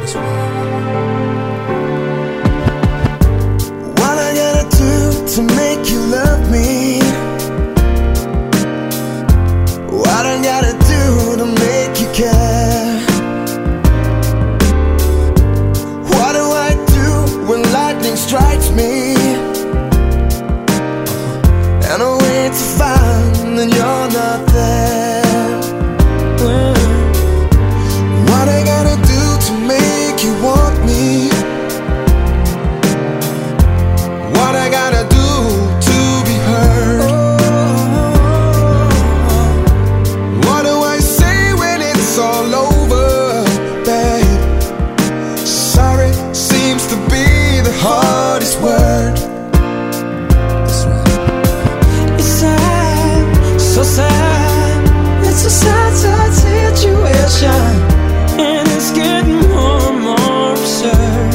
What I gotta do to make you love me? What I gotta do to make you care? What do I do when lightning strikes me? And I wait to find that you're not there. What I gotta do to make you want me? What I gotta do to be heard? What do I say when it's all over, babe? Sorry seems to be the hardest word. It's sad, so sad. It's a sad, sad situation, and it's getting more and more absurd.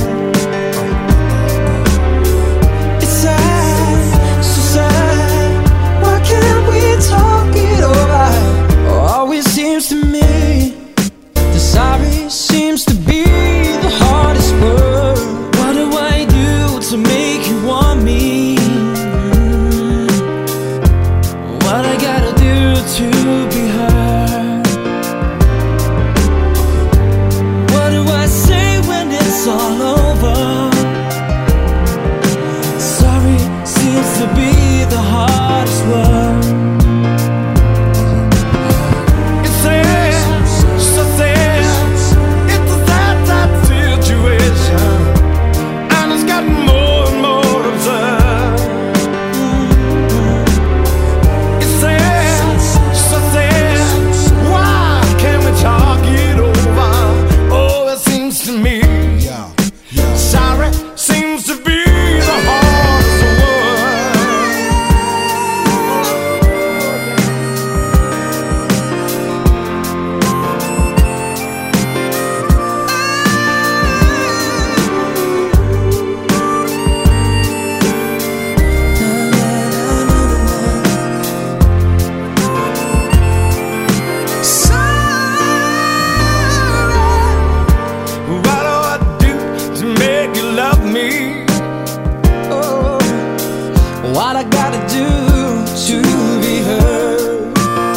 It's sad, so sad. Why can't we talk it over? Always seems to me the sorry seems to be the hardest word. What do I do to make you want me? What I gotta do to be heard? What do I say when it's all over? Sorry seems to be the hardest word. It's sad, so sad. It's a sad, sad situation, and it's gotten more and more absurd. It's sad, so sad. Why can't we talk it over? Oh, it seems to me sorry seems to be the hardest word. What do I do to make you love me? Oh, what I gotta do to be heard?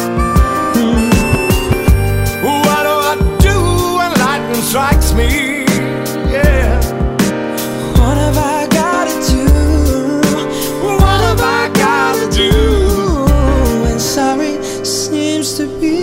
What do I do when lightning strikes me? Yeah. What have I gotta do? What have I gotta do? And sorry seems to be